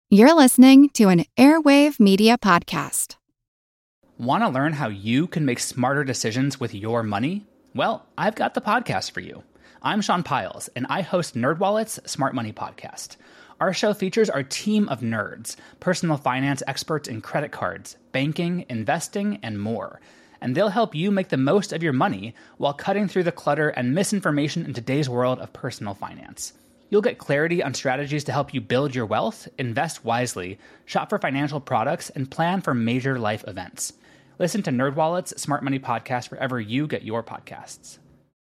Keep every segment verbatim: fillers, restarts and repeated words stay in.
You're listening to an Airwave Media Podcast. Want to learn how you can make smarter decisions with your money? Well, I've got the podcast for you. I'm Sean Piles, and I host NerdWallet's Smart Money Podcast. Our show features our team of nerds, personal finance experts in credit cards, banking, investing, and more. And they'll help you make the most of your money while cutting through the clutter and misinformation in today's world of personal finance. You'll get clarity on strategies to help you build your wealth, invest wisely, shop for financial products, and plan for major life events. Listen to NerdWallet's Smart Money Podcast wherever you get your podcasts.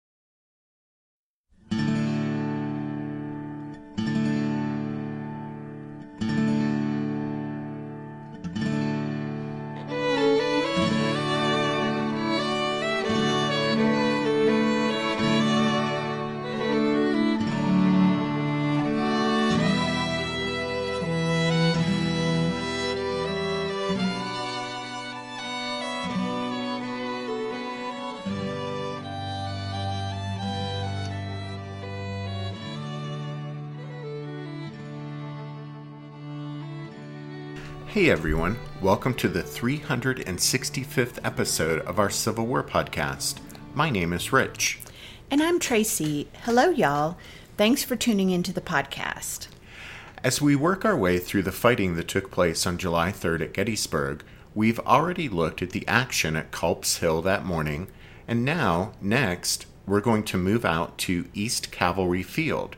Hey everyone, welcome to the three hundred sixty-fifth episode of our Civil War podcast. My name is Rich. And I'm Tracy. Hello y'all. Thanks for tuning into the podcast. As we work our way through the fighting that took place on July third at Gettysburg, we've already looked at the action at Culp's Hill that morning, and now, next, we're going to move out to East Cavalry Field.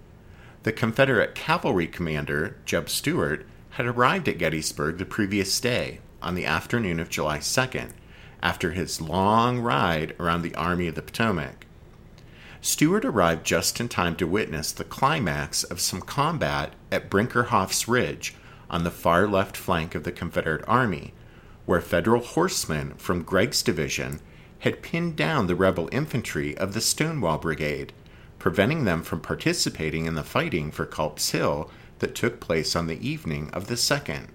The Confederate cavalry commander, Jeb Stuart, had arrived at Gettysburg the previous day, on the afternoon of July second, after his long ride around the Army of the Potomac. Stuart arrived just in time to witness the climax of some combat at Brinkerhoff's Ridge on the far left flank of the Confederate Army, where Federal horsemen from Gregg's division had pinned down the rebel infantry of the Stonewall Brigade, preventing them from participating in the fighting for Culp's Hill that took place on the evening of the second.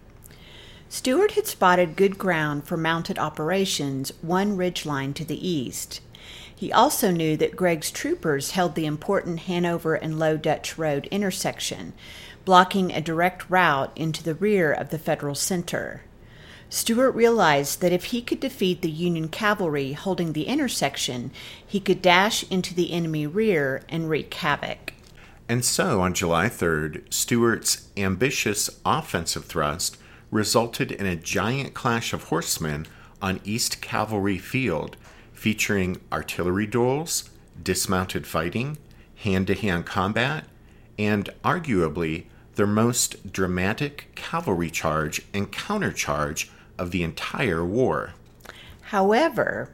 Stuart had spotted good ground for mounted operations one ridgeline to the east. He also knew that Gregg's troopers held the important Hanover and Low Dutch Road intersection, blocking a direct route into the rear of the Federal center. Stuart realized that if he could defeat the Union cavalry holding the intersection, he could dash into the enemy rear and wreak havoc. And so, on July third, Stuart's ambitious offensive thrust resulted in a giant clash of horsemen on East Cavalry Field, featuring artillery duels, dismounted fighting, hand-to-hand combat, and arguably their most dramatic cavalry charge and countercharge of the entire war. However,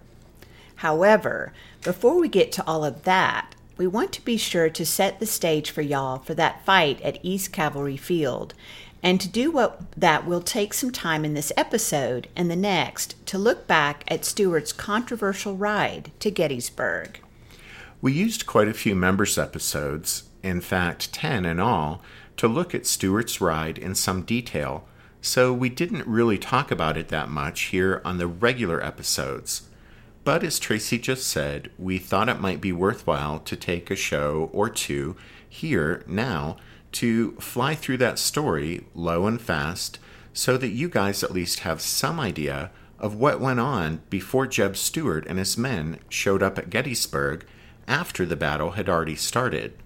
however, before we get to all of that, we want to be sure to set the stage for y'all for that fight at East Cavalry Field. And to do what that, we'll take some time in this episode and the next to look back at Stuart's controversial ride to Gettysburg. We used quite a few members' episodes, in fact ten in all, to look at Stuart's ride in some detail, so we didn't really talk about it that much here on the regular episodes. But as Tracy just said, we thought it might be worthwhile to take a show or two here now to fly through that story low and fast so that you guys at least have some idea of what went on before Jeb Stuart and his men showed up at Gettysburg after the battle had already started.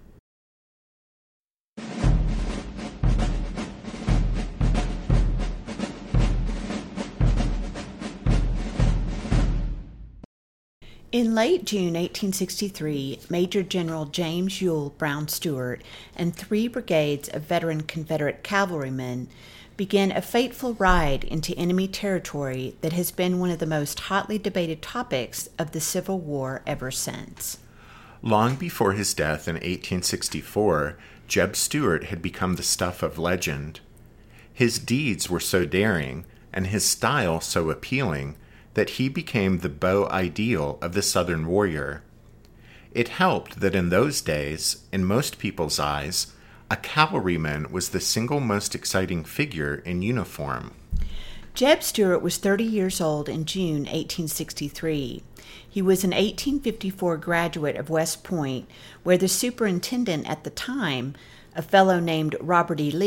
In late June eighteen sixty-three, Major General James Ewell Brown Stuart and three brigades of veteran Confederate cavalrymen began a fateful ride into enemy territory that has been one of the most hotly debated topics of the Civil War ever since. Long before his death in eighteen sixty-four, Jeb Stuart had become the stuff of legend. His deeds were so daring, and his style so appealing, that he became the beau ideal of the Southern warrior. It helped that in those days, in most people's eyes, a cavalryman was the single most exciting figure in uniform. Jeb Stuart was thirty years old in June eighteen sixty-three. He was an eighteen fifty-four graduate of West Point, where the superintendent at the time, a fellow named Robert E. Lee,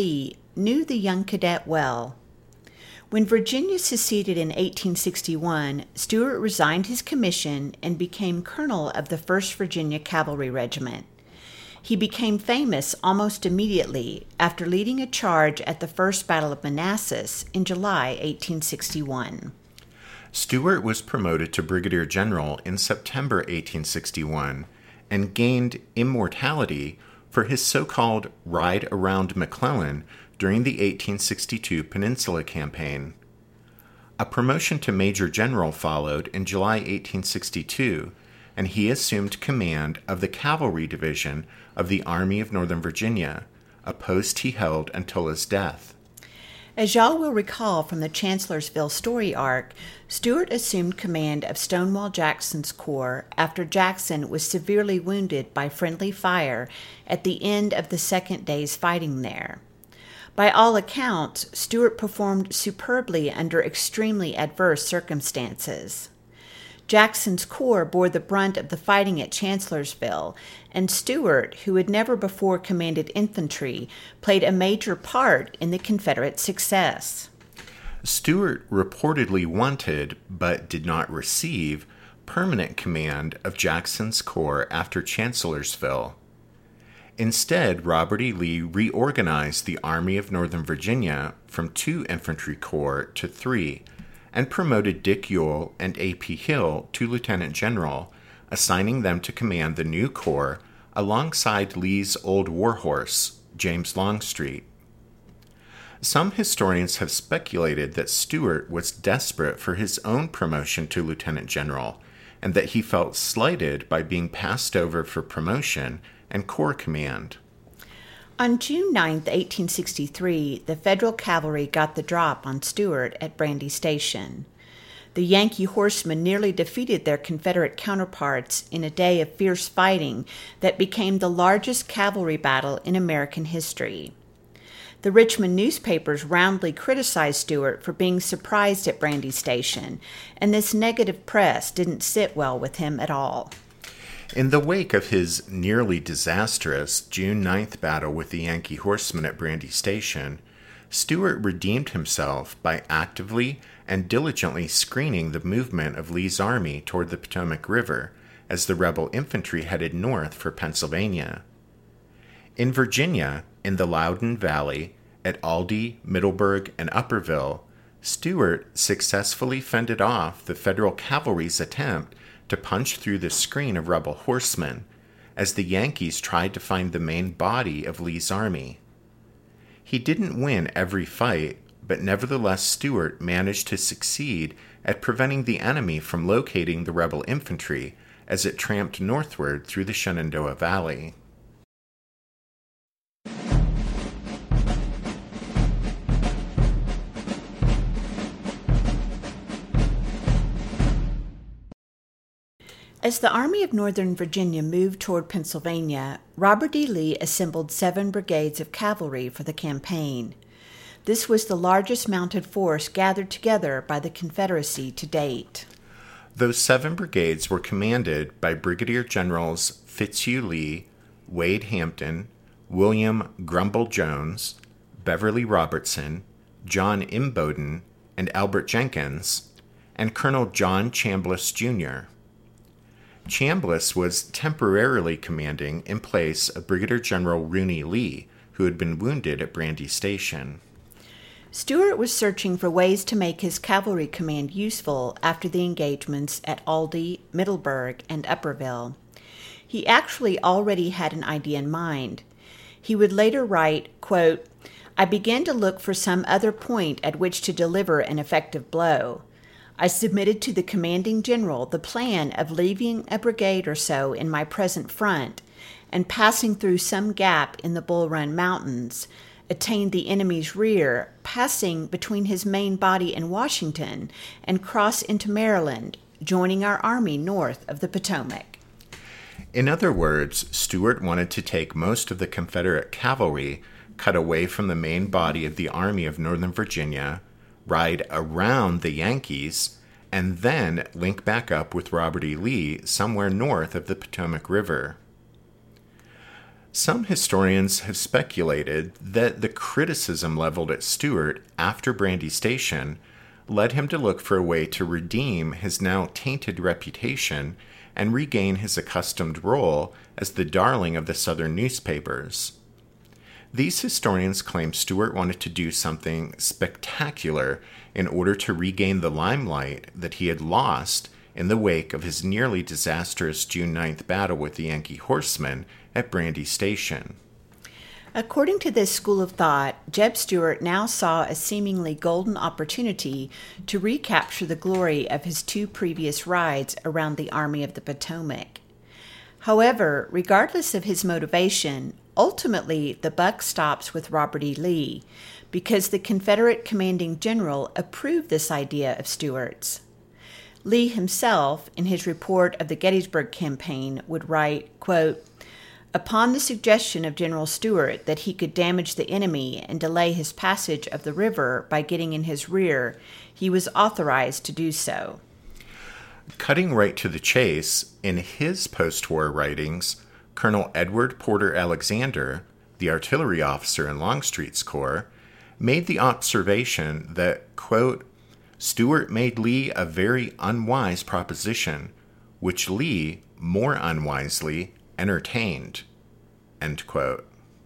knew the young cadet well. When Virginia seceded in eighteen sixty-one, Stuart resigned his commission and became colonel of the first Virginia Cavalry Regiment. He became famous almost immediately after leading a charge at the First Battle of Manassas in July eighteen sixty-one. Stuart was promoted to brigadier general in September eighteen sixty-one and gained immortality for his so-called ride around McClellan during the eighteen sixty-two Peninsula Campaign. A promotion to major general followed in July eighteen sixty-two, and he assumed command of the Cavalry Division of the Army of Northern Virginia, a post he held until his death. As y'all will recall from the Chancellorsville story arc, Stuart assumed command of Stonewall Jackson's corps after Jackson was severely wounded by friendly fire at the end of the second day's fighting there. By all accounts, Stuart performed superbly under extremely adverse circumstances. Jackson's corps bore the brunt of the fighting at Chancellorsville, and Stuart, who had never before commanded infantry, played a major part in the Confederate success. Stuart reportedly wanted, but did not receive, permanent command of Jackson's corps after Chancellorsville. Instead, Robert E. Lee reorganized the Army of Northern Virginia from two infantry corps to three, and promoted Dick Ewell and A P Hill to lieutenant general, assigning them to command the new corps alongside Lee's old warhorse, James Longstreet. Some historians have speculated that Stuart was desperate for his own promotion to lieutenant general, and that he felt slighted by being passed over for promotion and corps command. On June ninth, eighteen sixty-three, the Federal cavalry got the drop on Stuart at Brandy Station. The Yankee horsemen nearly defeated their Confederate counterparts in a day of fierce fighting that became the largest cavalry battle in American history. The Richmond newspapers roundly criticized Stuart for being surprised at Brandy Station, and this negative press didn't sit well with him at all. In the wake of his nearly disastrous June ninth battle with the Yankee horsemen at Brandy Station, Stuart redeemed himself by actively and diligently screening the movement of Lee's army toward the Potomac River as the rebel infantry headed north for Pennsylvania. In Virginia, in the Loudoun Valley, at Aldie, Middleburg, and Upperville, Stuart successfully fended off the Federal cavalry's attempt to punch through the screen of rebel horsemen as the Yankees tried to find the main body of Lee's army. He didn't win every fight, but nevertheless Stuart managed to succeed at preventing the enemy from locating the rebel infantry as it tramped northward through the Shenandoah Valley. As the Army of Northern Virginia moved toward Pennsylvania, Robert E. Lee assembled seven brigades of cavalry for the campaign. This was the largest mounted force gathered together by the Confederacy to date. Those seven brigades were commanded by Brigadier Generals Fitzhugh Lee, Wade Hampton, William Grumble Jones, Beverly Robertson, John Imboden, and Albert Jenkins, and Colonel John Chambliss, Junior Chambliss was temporarily commanding in place of Brigadier General Rooney Lee, who had been wounded at Brandy Station. Stuart was searching for ways to make his cavalry command useful after the engagements at Aldie, Middleburg, and Upperville. He actually already had an idea in mind. He would later write, quote, "I began to look for some other point at which to deliver an effective blow. I submitted to the commanding general the plan of leaving a brigade or so in my present front and passing through some gap in the Bull Run Mountains, attain the enemy's rear, passing between his main body and Washington, and cross into Maryland, joining our army north of the Potomac." In other words, Stuart wanted to take most of the Confederate cavalry, cut away from the main body of the Army of Northern Virginia, ride around the Yankees, and then link back up with Robert E. Lee somewhere north of the Potomac River. Some historians have speculated that the criticism leveled at Stuart after Brandy Station led him to look for a way to redeem his now tainted reputation and regain his accustomed role as the darling of the Southern newspapers. These historians claim Stuart wanted to do something spectacular in order to regain the limelight that he had lost in the wake of his nearly disastrous June ninth battle with the Yankee horsemen at Brandy Station. According to this school of thought, Jeb Stuart now saw a seemingly golden opportunity to recapture the glory of his two previous rides around the Army of the Potomac. However, regardless of his motivation, ultimately the buck stops with Robert E. Lee, because the Confederate commanding general approved this idea of Stuart's. Lee himself, in his report of the Gettysburg campaign, would write, quote, "Upon the suggestion of General Stuart that he could damage the enemy and delay his passage of the river by getting in his rear, he was authorized to do so." Cutting right to the chase, in his post-war writings, Colonel Edward Porter Alexander, the artillery officer in Longstreet's corps, made the observation that, quote, "Stuart made Lee a very unwise proposition, which Lee, more unwisely, entertained." End quote.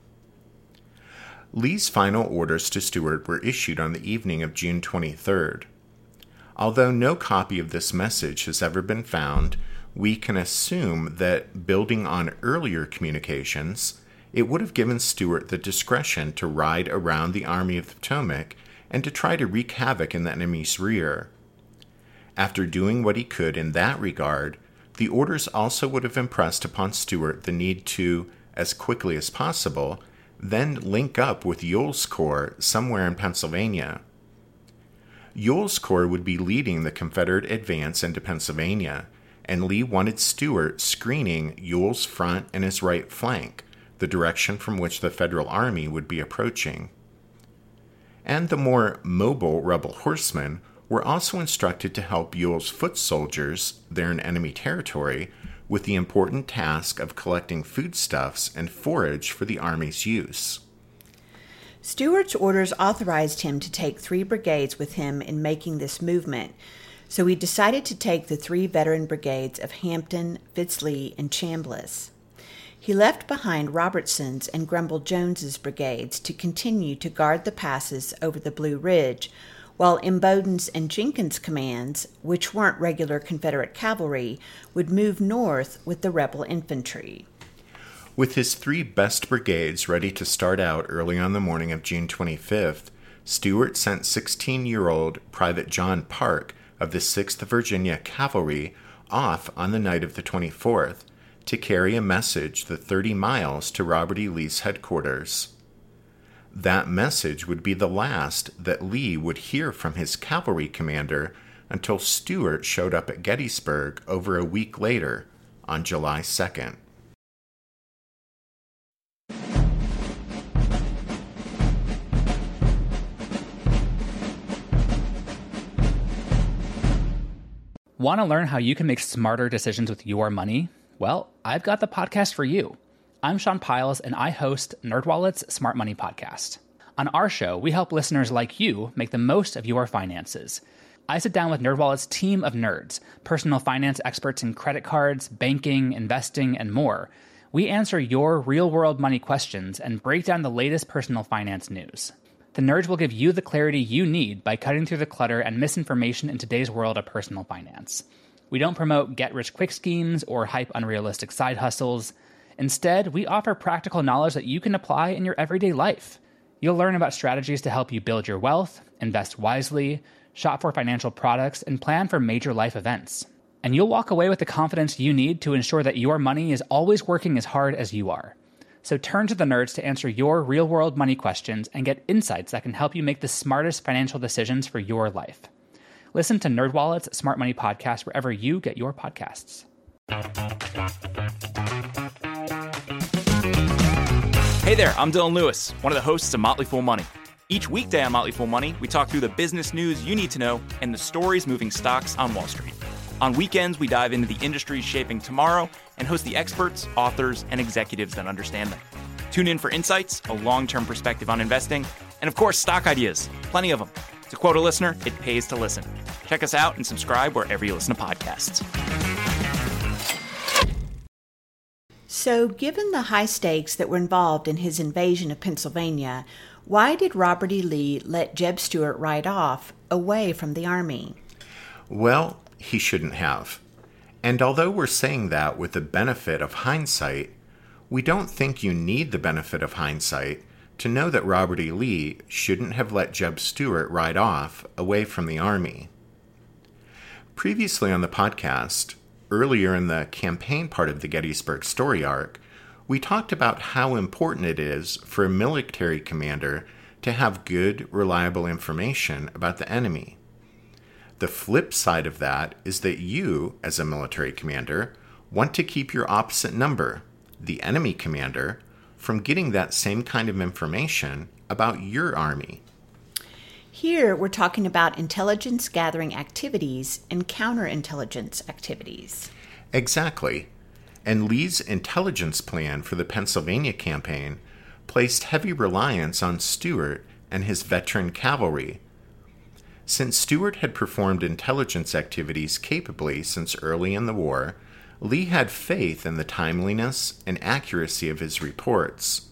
Lee's final orders to Stuart were issued on the evening of June twenty-third. Although no copy of this message has ever been found, we can assume that, building on earlier communications, it would have given Stuart the discretion to ride around the Army of the Potomac and to try to wreak havoc in the enemy's rear. After doing what he could in that regard, the orders also would have impressed upon Stuart the need to, as quickly as possible, then link up with Ewell's corps somewhere in Pennsylvania. Ewell's corps would be leading the Confederate advance into Pennsylvania, and Lee wanted Stuart screening Ewell's front and his right flank, the direction from which the Federal Army would be approaching. And the more mobile rebel horsemen were also instructed to help Ewell's foot soldiers, there in enemy territory, with the important task of collecting foodstuffs and forage for the Army's use. Stuart's orders authorized him to take three brigades with him in making this movement, so he decided to take the three veteran brigades of Hampton, Fitz-Lee, and Chambliss. He left behind Robertson's and Grumble Jones's brigades to continue to guard the passes over the Blue Ridge, while Imboden's and Jenkins' commands, which weren't regular Confederate cavalry, would move north with the rebel infantry. With his three best brigades ready to start out early on the morning of June twenty-fifth, Stuart sent sixteen-year-old Private John Park of the sixth Virginia Cavalry off on the night of the twenty-fourth to carry a message the thirty miles to Robert E. Lee's headquarters. That message would be the last that Lee would hear from his cavalry commander until Stuart showed up at Gettysburg over a week later, on July second. Want to learn how you can make smarter decisions with your money? Well, I've got the podcast for you. I'm Sean Piles, and I host NerdWallet's Smart Money Podcast. On our show, we help listeners like you make the most of your finances. I sit down with NerdWallet's team of nerds, personal finance experts in credit cards, banking, investing, and more. We answer your real-world money questions and break down the latest personal finance news. The nerds will give you the clarity you need by cutting through the clutter and misinformation in today's world of personal finance. We don't promote get-rich-quick schemes or hype unrealistic side hustles. Instead, we offer practical knowledge that you can apply in your everyday life. You'll learn about strategies to help you build your wealth, invest wisely, shop for financial products, and plan for major life events. And you'll walk away with the confidence you need to ensure that your money is always working as hard as you are. So turn to the nerds to answer your real-world money questions and get insights that can help you make the smartest financial decisions for your life. Listen to NerdWallet's Smart Money Podcast wherever you get your podcasts. Hey there, I'm Dylan Lewis, one of the hosts of Motley Fool Money. Each weekday on Motley Fool Money, we talk through the business news you need to know and the stories moving stocks on Wall Street. On weekends, we dive into the industries shaping tomorrow and host the experts, authors, and executives that understand them. Tune in for insights, a long-term perspective on investing, and of course, stock ideas. Plenty of them. To quote a listener, it pays to listen. Check us out and subscribe wherever you listen to podcasts. So, given the high stakes that were involved in his invasion of Pennsylvania, why did Robert E. Lee let Jeb Stuart ride off away from the Army? Well, he shouldn't have. And although we're saying that with the benefit of hindsight, we don't think you need the benefit of hindsight to know that Robert E. Lee shouldn't have let Jeb Stuart ride off away from the Army. Previously on the podcast, earlier in the campaign part of the Gettysburg story arc, we talked about how important it is for a military commander to have good, reliable information about the enemy. The flip side of that is that you, as a military commander, want to keep your opposite number, the enemy commander, from getting that same kind of information about your army. Here, we're talking about intelligence gathering activities and counterintelligence activities. Exactly. And Lee's intelligence plan for the Pennsylvania campaign placed heavy reliance on Stuart and his veteran cavalry. Since Stuart had performed intelligence activities capably since early in the war, Lee had faith in the timeliness and accuracy of his reports.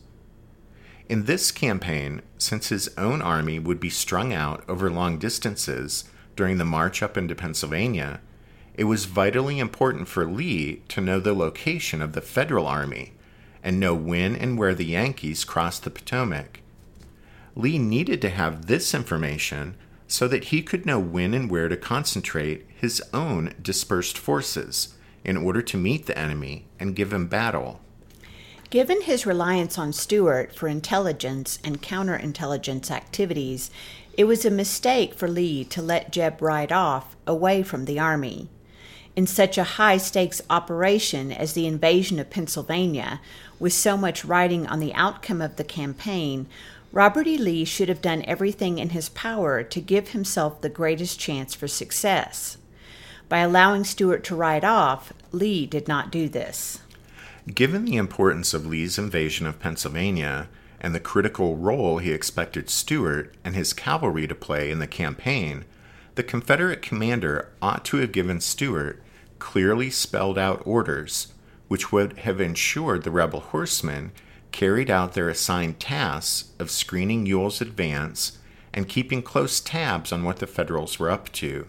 In this campaign, since his own army would be strung out over long distances during the march up into Pennsylvania, it was vitally important for Lee to know the location of the Federal Army and know when and where the Yankees crossed the Potomac. Lee needed to have this information so that he could know when and where to concentrate his own dispersed forces in order to meet the enemy and give him battle. Given his reliance on Stuart for intelligence and counterintelligence activities, it was a mistake for Lee to let Jeb ride off away from the Army. In such a high-stakes operation as the invasion of Pennsylvania, with so much riding on the outcome of the campaign, Robert E. Lee should have done everything in his power to give himself the greatest chance for success. By allowing Stuart to ride off, Lee did not do this. Given the importance of Lee's invasion of Pennsylvania and the critical role he expected Stuart and his cavalry to play in the campaign, the Confederate commander ought to have given Stuart clearly spelled out orders, which would have ensured the rebel horsemen carried out their assigned tasks of screening Ewell's advance and keeping close tabs on what the Federals were up to.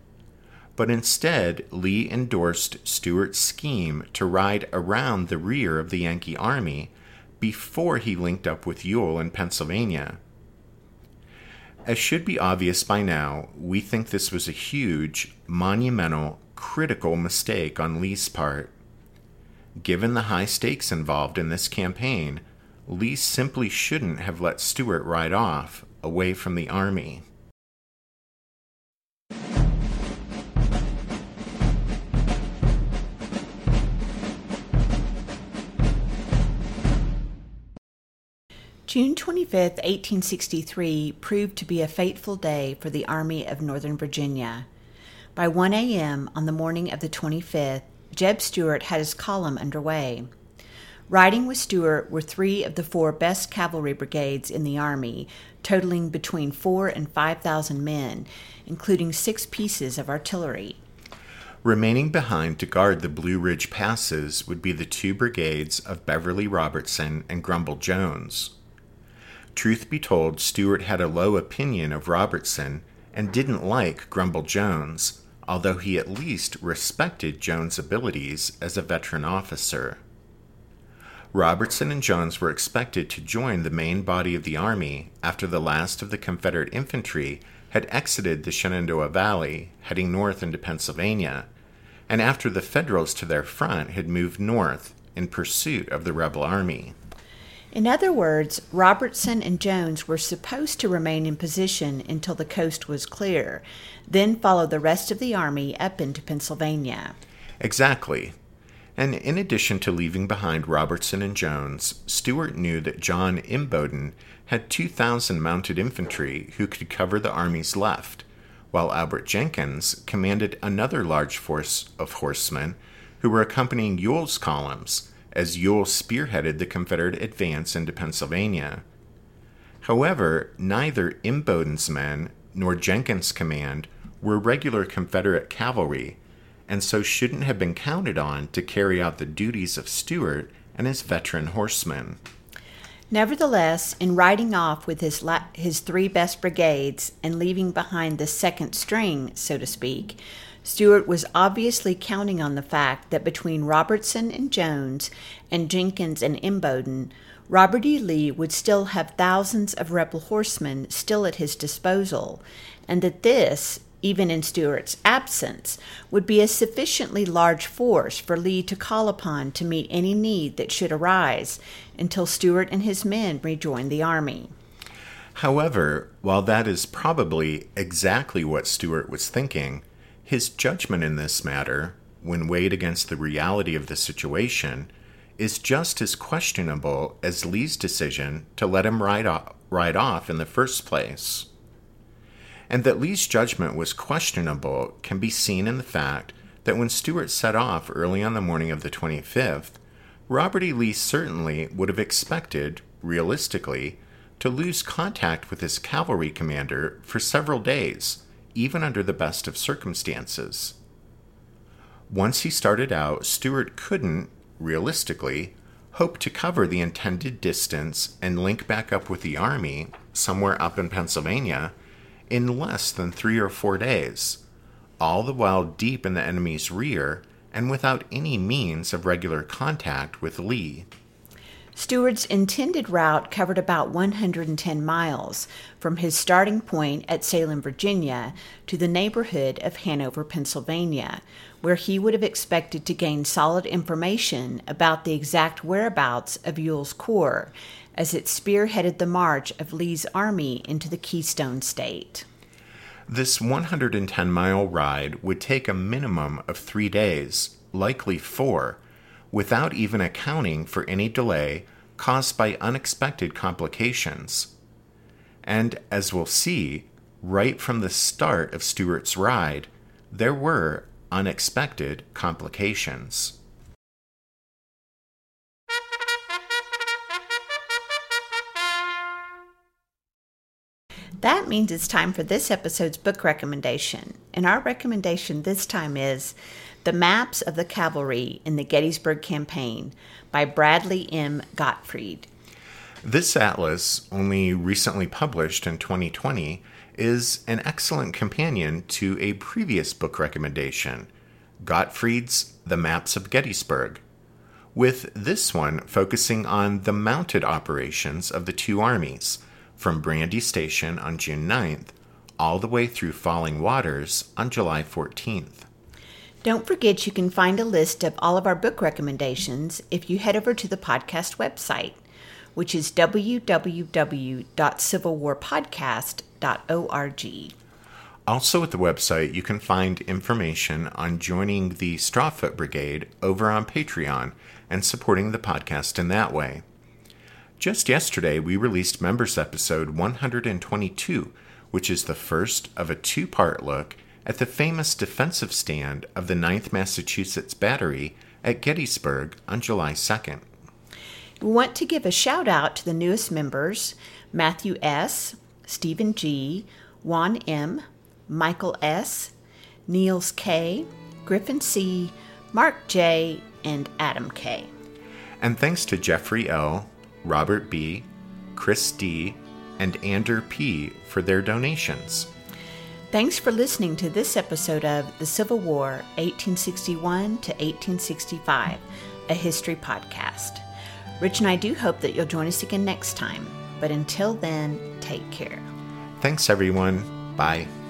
But instead, Lee endorsed Stuart's scheme to ride around the rear of the Yankee army before he linked up with Ewell in Pennsylvania. As should be obvious by now, we think this was a huge, monumental, critical mistake on Lee's part. Given the high stakes involved in this campaign, Lee simply shouldn't have let Stuart ride off away from the army. June twenty-fifth, eighteen sixty-three proved to be a fateful day for the Army of Northern Virginia. By one a.m. on the morning of the twenty-fifth, Jeb Stuart had his column underway. Riding with Stuart were three of the four best cavalry brigades in the Army, totaling between four and five thousand men, including six pieces of artillery. Remaining behind to guard the Blue Ridge passes would be the two brigades of Beverly Robertson and Grumble Jones. Truth be told, Stuart had a low opinion of Robertson and didn't like Grumble Jones, although he at least respected Jones' abilities as a veteran officer. Robertson and Jones were expected to join the main body of the Army after the last of the Confederate infantry had exited the Shenandoah Valley, heading north into Pennsylvania, and after the Federals to their front had moved north in pursuit of the rebel army. In other words, Robertson and Jones were supposed to remain in position until the coast was clear, then follow the rest of the army up into Pennsylvania. Exactly. And in addition to leaving behind Robertson and Jones, Stuart knew that John Imboden had two thousand mounted infantry who could cover the army's left, while Albert Jenkins commanded another large force of horsemen who were accompanying Ewell's columns, as Ewell spearheaded the Confederate advance into Pennsylvania. However, neither Imboden's men nor Jenkins' command were regular Confederate cavalry, and so shouldn't have been counted on to carry out the duties of Stuart and his veteran horsemen. Nevertheless, in riding off with his la- his three best brigades and leaving behind the second string, so to speak, Stuart was obviously counting on the fact that between Robertson and Jones and Jenkins and Imboden, Robert E. Lee would still have thousands of rebel horsemen still at his disposal, and that this, even in Stuart's absence, would be a sufficiently large force for Lee to call upon to meet any need that should arise until Stuart and his men rejoined the army. However, while that is probably exactly what Stuart was thinking, his judgment in this matter, when weighed against the reality of the situation, is just as questionable as Lee's decision to let him ride off, ride off in the first place. And that Lee's judgment was questionable can be seen in the fact that when Stuart set off early on the morning of the twenty-fifth, Robert E. Lee certainly would have expected, realistically, to lose contact with his cavalry commander for several days, even under the best of circumstances. Once he started out, Stuart couldn't, realistically, hope to cover the intended distance and link back up with the army, somewhere up in Pennsylvania, in less than three or four days, all the while deep in the enemy's rear and without any means of regular contact with Lee. Stuart's intended route covered about one hundred ten miles from his starting point at Salem, Virginia, to the neighborhood of Hanover, Pennsylvania, where he would have expected to gain solid information about the exact whereabouts of Ewell's corps, as it spearheaded the march of Lee's army into the Keystone State. This one hundred ten mile ride would take a minimum of three days, likely four, without even accounting for any delay caused by unexpected complications. And as we'll see, right from the start of Stuart's ride, there were unexpected complications. That means it's time for this episode's book recommendation, and our recommendation this time is The Maps of the Cavalry in the Gettysburg Campaign by Bradley M. Gottfried. This atlas, only recently published in twenty twenty, is an excellent companion to a previous book recommendation, Gottfried's The Maps of Gettysburg, with this one focusing on the mounted operations of the two armies, from Brandy Station on June ninth, all the way through Falling Waters on July fourteenth. Don't forget you can find a list of all of our book recommendations if you head over to the podcast website, which is w w w dot civil war podcast dot org. Also at the website, you can find information on joining the Strawfoot Brigade over on Patreon and supporting the podcast in that way. Just yesterday, we released Members Episode one hundred twenty-two, which is the first of a two-part look at the famous defensive stand of the ninth Massachusetts Battery at Gettysburg on July second. We want to give a shout-out to the newest members, Matthew S., Stephen G., Juan M., Michael S., Niels K., Griffin C., Mark J., and Adam K. And thanks to Jeffrey L., Robert B., Chris D., and Ander P. for their donations. Thanks for listening to this episode of The Civil War, eighteen sixty-one to eighteen sixty-five, a history podcast. Rich and I do hope that you'll join us again next time, but until then, take care. Thanks, everyone. Bye.